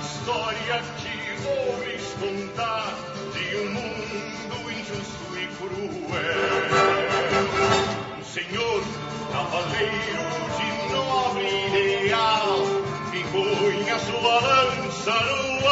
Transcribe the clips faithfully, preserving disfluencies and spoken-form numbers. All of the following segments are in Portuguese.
história que vou lhes contar de um mundo injusto e cruel. Um senhor cavaleiro de nobre ideal que põe a sua lança no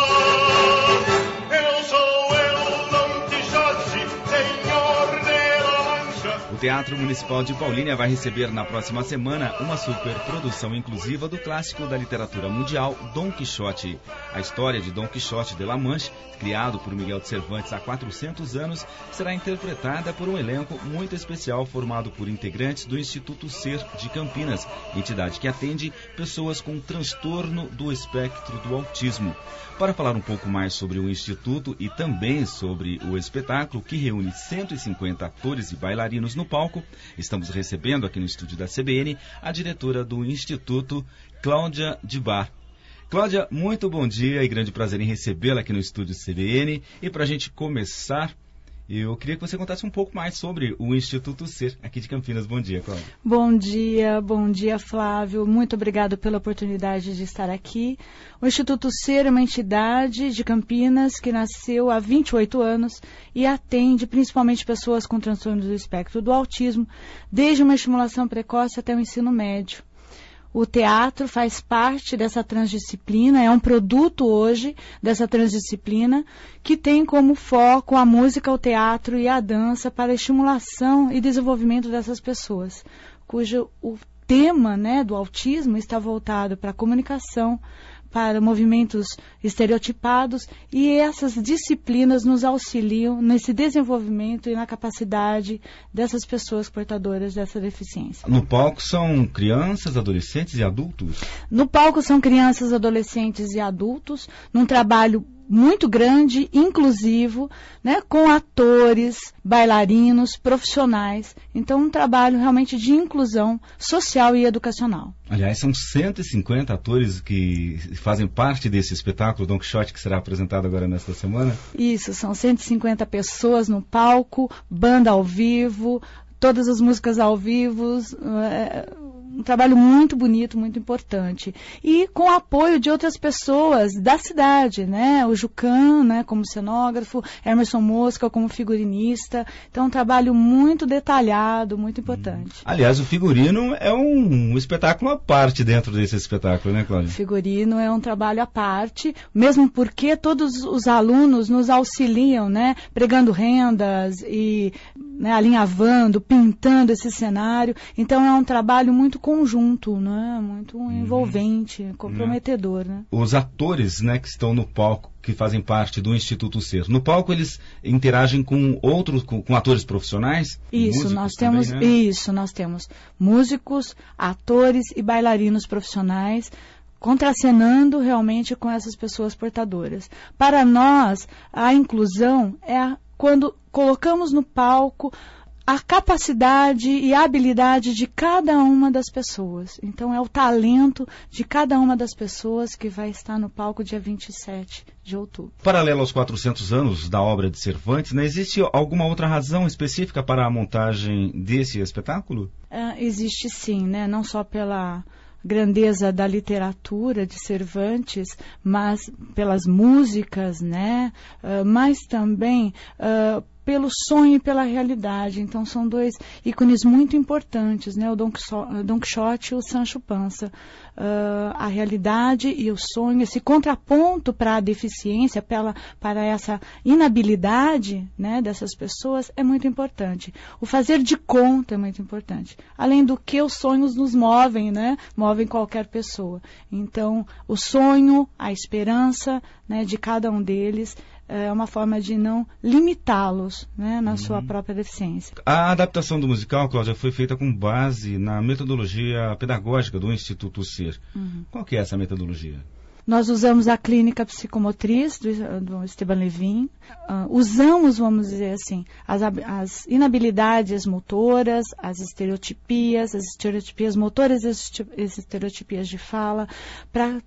ar. Eu sou eu, Dom Quixote, senhor de La Mancha. O Teatro Municipal de Paulínia vai receber na próxima semana uma superprodução inclusiva do clássico da literatura mundial, Dom Quixote. A história de Dom Quixote de La Mancha, criado por Miguel de Cervantes há quatrocentos anos, será interpretada por um elenco muito especial formado por integrantes do Instituto Ser de Campinas, entidade que atende pessoas com transtorno do espectro do autismo. Para falar um pouco mais sobre o Instituto e também sobre o espetáculo, que reúne cento e cinquenta atores e bailarinos no palco, estamos recebendo aqui no estúdio da C B N a diretora do Instituto, Cláudia de Bar. Cláudia, muito bom dia e grande prazer em recebê-la aqui no estúdio C B N. E para a gente começar, eu queria que você contasse um pouco mais sobre o Instituto Ser aqui de Campinas. Bom dia, Cláudia. Bom dia, bom dia, Flávio. Muito obrigado pela oportunidade de estar aqui. O Instituto Ser é uma entidade de Campinas que nasceu há vinte e oito anos e atende principalmente pessoas com transtorno do espectro do autismo, desde uma estimulação precoce até o ensino médio. O teatro faz parte dessa transdisciplina, é um produto hoje dessa transdisciplina que tem como foco a música, o teatro e a dança para a estimulação e desenvolvimento dessas pessoas, cujo o tema, né, do autismo está voltado para a comunicação, para movimentos estereotipados, e essas disciplinas nos auxiliam nesse desenvolvimento e na capacidade dessas pessoas portadoras dessa deficiência. No palco são crianças, adolescentes e adultos? No palco são crianças, adolescentes e adultos, num trabalho muito grande, inclusivo, né, com atores, bailarinos, profissionais. Então, um trabalho realmente de inclusão social e educacional. Aliás, são cento e cinquenta atores que fazem parte desse espetáculo Dom Quixote que será apresentado agora nesta semana? Isso, são cento e cinquenta pessoas no palco, banda ao vivo, todas as músicas ao vivo, é, um trabalho muito bonito, muito importante. E com o apoio de outras pessoas da cidade, né? O Jucan, né, como cenógrafo, Emerson Mosca como figurinista. Então, um trabalho muito detalhado, muito importante. Hum. Aliás, o figurino é um, um espetáculo à parte dentro desse espetáculo, né, Cláudia? O figurino é um trabalho à parte, mesmo porque todos os alunos nos auxiliam, né? Pregando rendas e, né, alinhavando, pintando esse cenário. Então, é um trabalho muito conjunto, né? Muito envolvente, uhum. comprometedor. Né? Os atores, né, que estão no palco, que fazem parte do Instituto Ser, no palco eles interagem com outros, com, com atores profissionais? Isso, nós temos, também, né? Isso, nós temos músicos, atores e bailarinos profissionais, contracenando realmente com essas pessoas portadoras. Para nós, a inclusão é a, quando colocamos no palco a capacidade e a habilidade de cada uma das pessoas. Então, é o talento de cada uma das pessoas que vai estar no palco dia vinte e sete de outubro. Paralelo aos quatrocentos anos da obra de Cervantes, né, existe alguma outra razão específica para a montagem desse espetáculo? É, existe sim, né? Não só pela grandeza da literatura de Cervantes, mas pelas músicas, né? Uh, mas também uh, pelo sonho e pela realidade. Então, são dois ícones muito importantes, né? O Dom Quixote, Dom Quixote e o Sancho Panza. Uh, a realidade e o sonho, esse contraponto para a deficiência, pela, para essa inabilidade, né, dessas pessoas, é muito importante. O fazer de conta é muito importante. Além do que os sonhos nos movem, né? Movem qualquer pessoa. Então, o sonho, a esperança, né, de cada um deles é uma forma de não limitá-los, né, na uhum. sua própria deficiência. A adaptação do musical, Cláudia, foi feita com base na metodologia pedagógica do Instituto Ser. Uhum. Qual que é essa metodologia? Nós usamos a clínica psicomotriz do, do Esteban Levin, uh, usamos, vamos dizer assim, as, as inabilidades motoras, as estereotipias, as estereotipias motoras e as estereotipias de fala, para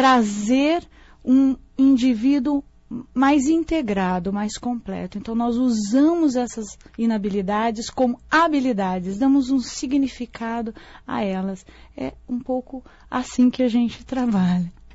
trazer um indivíduo mais integrado, mais completo. Então, nós usamos essas inabilidades como habilidades, damos um significado a elas. É um pouco assim que a gente trabalha.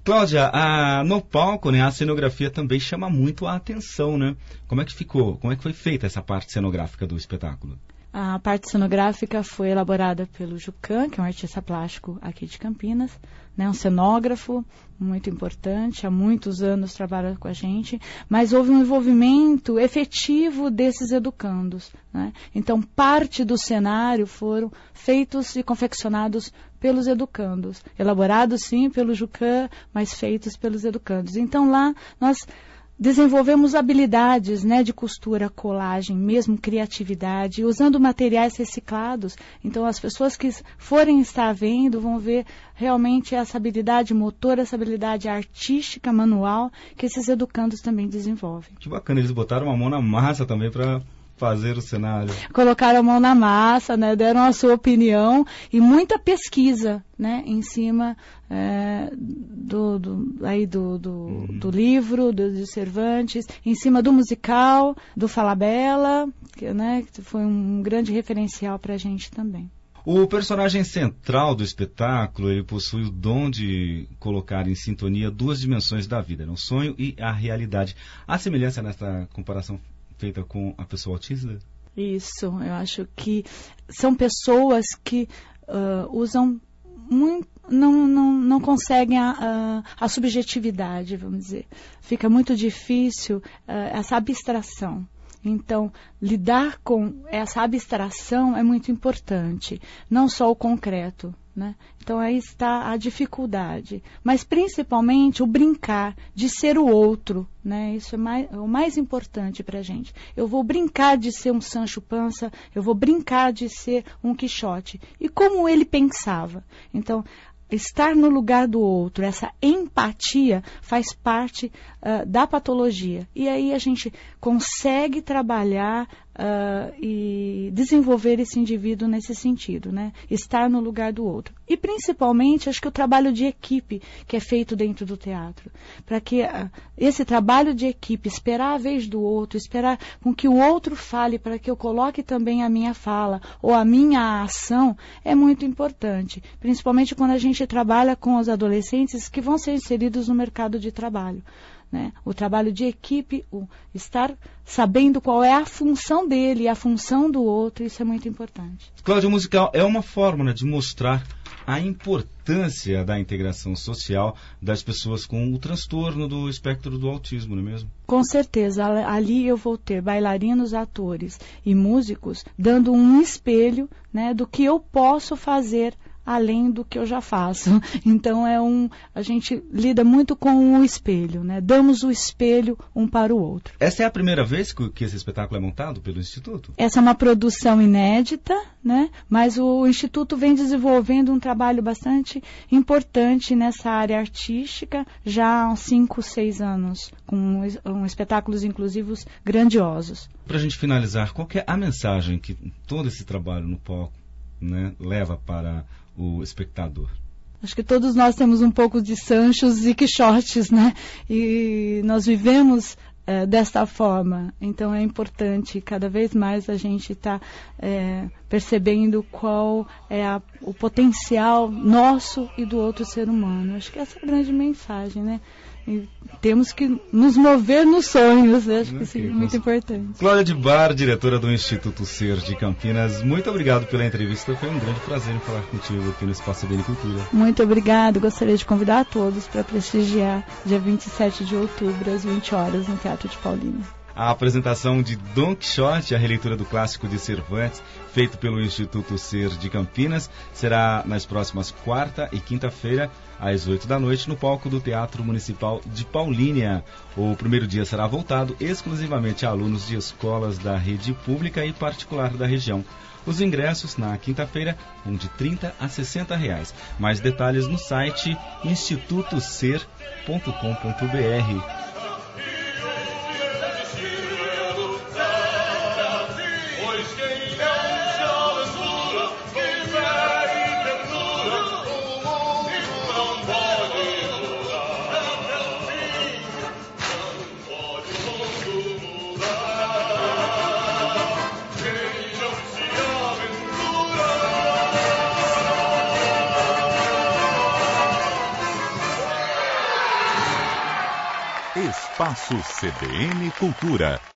Cláudia, a, no palco, né, a cenografia também chama muito a atenção, né? Como é que ficou? Como é que foi feita essa parte cenográfica do espetáculo? A parte cenográfica foi elaborada pelo Jucan, que é um artista plástico aqui de Campinas, né, um cenógrafo muito importante, há muitos anos trabalha com a gente, mas houve um envolvimento efetivo desses educandos, né? Então, parte do cenário foram feitos e confeccionados pelos educandos, elaborados sim pelo Jucan, mas feitos pelos educandos. Então, lá nós desenvolvemos habilidades, né, de costura, colagem, mesmo criatividade, usando materiais reciclados. Então, as pessoas que forem estar vendo vão ver realmente essa habilidade motora, essa habilidade artística, manual, que esses educandos também desenvolvem. Que bacana, eles botaram a mão na massa também para fazer o cenário. Colocaram a mão na massa, né, deram a sua opinião e muita pesquisa, né, em cima é, do, do, aí do, do, uhum. do livro, do, de Cervantes, em cima do musical, do Falabella, que, né, que foi um grande referencial para a gente também. O personagem central do espetáculo, ele possui o dom de colocar em sintonia duas dimensões da vida, né, o sonho e a realidade. Há semelhança nessa comparação feita com a pessoa autista? Isso, eu acho que são pessoas que uh, usam muito, não, não, não conseguem a, a, a subjetividade, vamos dizer. Fica muito difícil uh, essa abstração. Então, lidar com essa abstração é muito importante, não só o concreto, né? Então, aí está a dificuldade, mas principalmente o brincar de ser o outro, né? Isso é, mais, é o mais importante para a gente. Eu vou brincar de ser um Sancho Panza, eu vou brincar de ser um Quixote. E como ele pensava? Então, estar no lugar do outro, essa empatia faz parte uh, da patologia. E aí a gente consegue trabalhar uh, e desenvolver esse indivíduo nesse sentido, né? Estar no lugar do outro. E principalmente, acho que o trabalho de equipe que é feito dentro do teatro. Para que uh, esse trabalho de equipe, esperar a vez do outro, esperar com que o outro fale para que eu coloque também a minha fala ou a minha ação, é muito importante. Principalmente quando a gente trabalha com os adolescentes que vão ser inseridos no mercado de trabalho, né? O trabalho de equipe, o estar sabendo qual é a função dele e a função do outro, isso é muito importante. Cláudia, o musical é uma forma, né, de mostrar a importância da integração social das pessoas com o transtorno do espectro do autismo, não é mesmo? Com certeza, ali eu vou ter bailarinos, atores e músicos dando um espelho, né, do que eu posso fazer além do que eu já faço. Então é um, a gente lida muito com o espelho, né? Damos o espelho um para o outro. Essa é a primeira vez que, que esse espetáculo é montado pelo Instituto? Essa é uma produção inédita, né? Mas o Instituto vem desenvolvendo um trabalho bastante importante nessa área artística já há uns cinco, seis anos, com um, um espetáculos inclusivos grandiosos. Para a gente finalizar, qual que é a mensagem que todo esse trabalho no palco, né, leva para o espectador? Acho que todos nós temos um pouco de Sanchos e Quixotes, né? E nós vivemos é, desta forma. Então é importante cada vez mais a gente estar tá, é, percebendo qual é a, o potencial nosso e do outro ser humano. Acho que essa é a grande mensagem, né? E temos que nos mover nos sonhos, né? Acho que isso é muito importante. Cláudia de Bar, diretora do Instituto Ser de Campinas, muito obrigado pela entrevista. Foi um grande prazer em falar contigo aqui no Espaço Bem e Cultura. Muito obrigado. Gostaria de convidar a todos para prestigiar dia vinte e sete de outubro, às vinte horas, no Teatro de Paulínia. A apresentação de Don Quixote, a releitura do clássico de Cervantes, feito pelo Instituto Ser de Campinas, será nas próximas quarta e quinta-feira, às oito da noite, no palco do Teatro Municipal de Paulínia. O primeiro dia será voltado exclusivamente a alunos de escolas da rede pública e particular da região. Os ingressos na quinta-feira vão de trinta a sessenta reais. Mais detalhes no site instituto ser ponto com ponto b r. Espaço C B N Cultura.